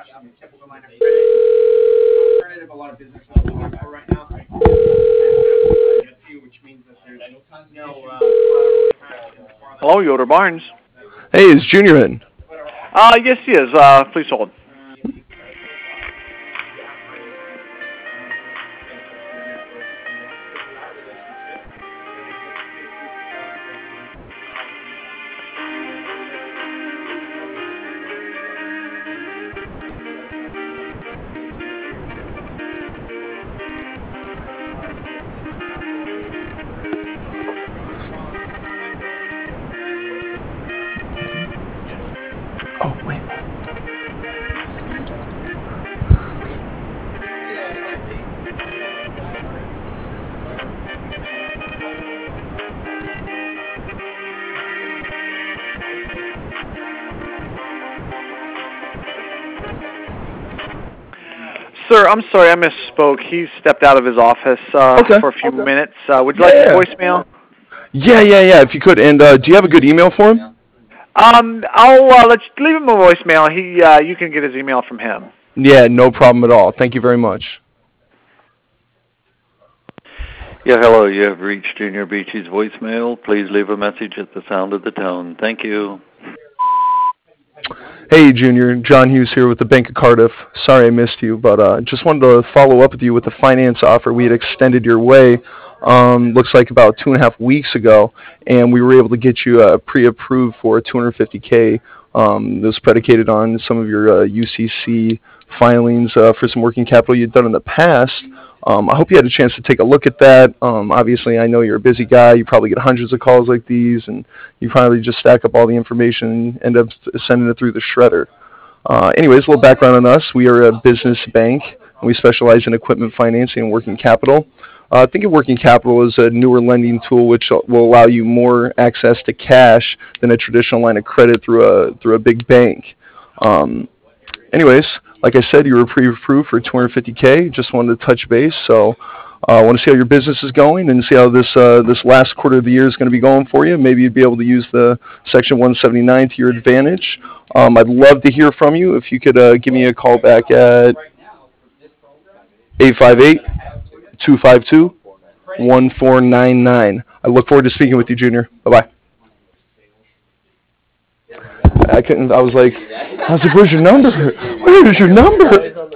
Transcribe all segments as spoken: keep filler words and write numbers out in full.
A lot of business looking for right now. Which means that there's no. Uh, Hello, Yoder Barnes. Hey, is Junior in? Uh, yes, he is. Uh, please hold. Oh, wait. Sir, I'm sorry, I misspoke. He stepped out of his office uh, okay. for a few okay. minutes. Uh, would you yeah, like yeah. the voicemail? Yeah, yeah, yeah, if you could. And uh, do you have a good email for him? Um, I'll uh, let's leave him a voicemail. He, uh, you can get his email from him. Yeah, no problem at all. Thank you very much. Yeah, hello. You have reached Junior Beachy's voicemail. Please leave a message at the sound of the tone. Thank you. Hey, Junior. John Hughes here with the Bank of Cardiff. Sorry I missed you, but uh, just wanted to follow up with you with the finance offer we had extended your way. Um, looks like about two and a half weeks ago, and we were able to get you uh, pre-approved for two hundred fifty K. Um, it was predicated on some of your uh, U C C filings uh, for some working capital you'd done in the past. Um, I hope you had a chance to take a look at that. Um, obviously, I know you're a busy guy. You probably get hundreds of calls like these, and you probably just stack up all the information and end up sending it through the shredder. Uh, anyways, a little background on us. We are a business bank, and we specialize in equipment financing and working capital. Uh, think of working capital as a newer lending tool which will allow you more access to cash than a traditional line of credit through a through a big bank. Um, anyways, like I said, you were pre-approved for two hundred fifty K. Just wanted to touch base. So I uh, want to see how your business is going and see how this uh, this last quarter of the year is going to be going for you. Maybe you'd be able to use the Section one seventy-nine to your advantage. Um, I'd love to hear from you. If you could uh, give me a call back at eight five eight, two five two, one four nine nine. I look forward to speaking with you, Junior. Bye-bye. I couldn't, I was like, I was like, where's your number? Where is your number?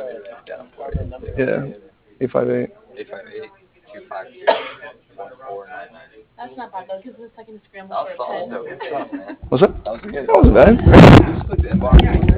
Yeah, eight five eight. eight five eight, two five two, one four nine nine. That's not bad, though, because the second scramble for a ten. Good stuff, man. What's that? That was good. That wasn't bad. Just click the inbox.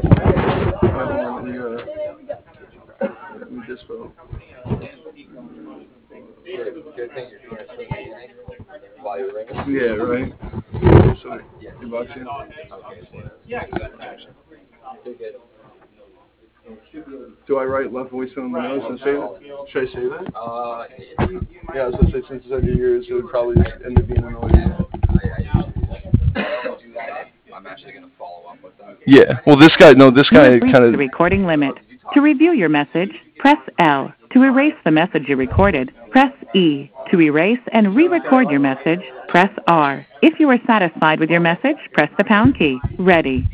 Good thing you're doing it from the beginning while you're ringing. Yeah, right. So, inbox you. Yeah, good, good. Do I write left voicemail in the notes and save it? Should I save it? Uh, Yeah, I was going to say, since it's under yours, it would probably just end up being annoying. I, I usually do that. I'm actually going to follow up with that. Yeah. Well, this guy, no, this guy kind of. The recording limit. To review your message, press L. To erase the message you recorded, press E. To erase and re-record your message, press R. If you are satisfied with your message, press the pound key. Ready.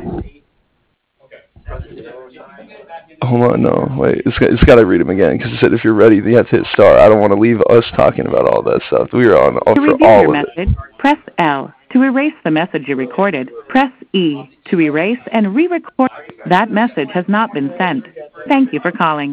Hold on, no, wait, it's, it's got to read them again, because it said if you're ready, you have to hit star. I don't want to leave us talking about all that stuff. We are on all, to for review all your of message, it. Press L. To erase the message you recorded, press E. To erase and re-record, that message has not been sent. Thank you for calling.